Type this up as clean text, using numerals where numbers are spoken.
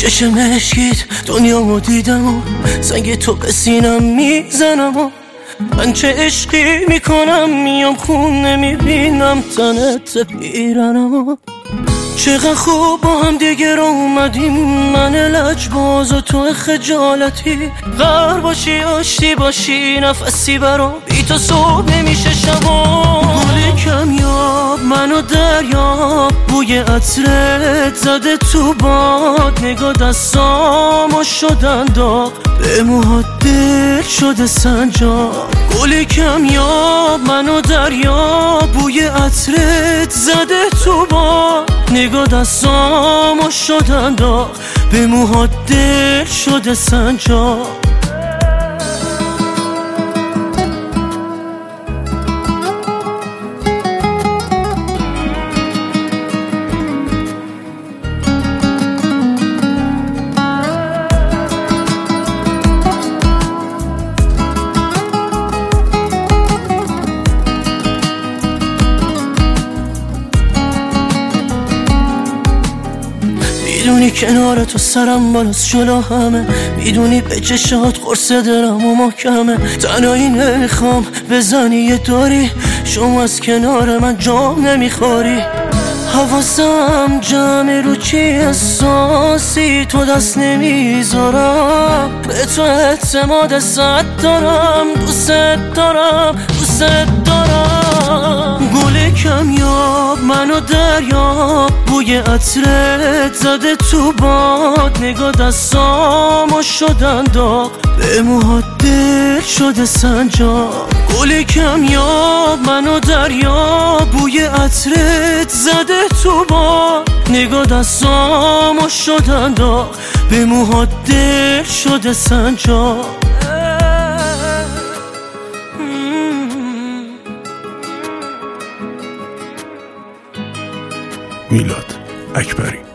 چشم مشکیت دنیامو دیدم و سنگ تو به سینم میزنم و من چه عشقی میکنم میام خون نمیبینم تنت پیرنم و چقدر خوب با هم دیگه رو اومدیم من لجباز و تو خجالتی غر باشی آشتی باشی نفسی برام بی تو صبح نمیشه شبا گل کمیاب منو دریاب بوی عطرت زده تو باد نگاه دستامو شدن داغ به موهات دل شده سنجاب گل کمیاب منو دریاب بوی عطرت زده تو باد نگاه دستامو شدن داغ به موهات دل شده سنجاب میدونی کنار تو سرم بالاست جلو همه میدونی به چشات قرص دلم و محکمه تنهایی نمیخوام بزنی یه داری شما از کنار من جام نمیخوری حواسم جمع رو چی احساسی تو دست نمیذارم به تو اعتماد صد دارم دوست دارم گل کمیاب منو دریاب بوی عطرت زده تو باد نگاه دستامو شدن داغ به موهات دل شده سنجاب گل کمیاب منو دریاب بوی عطرت زده تو باد نگاه دستامو شدن داغ به موهات دل شده سنجاب میلاد اکبری.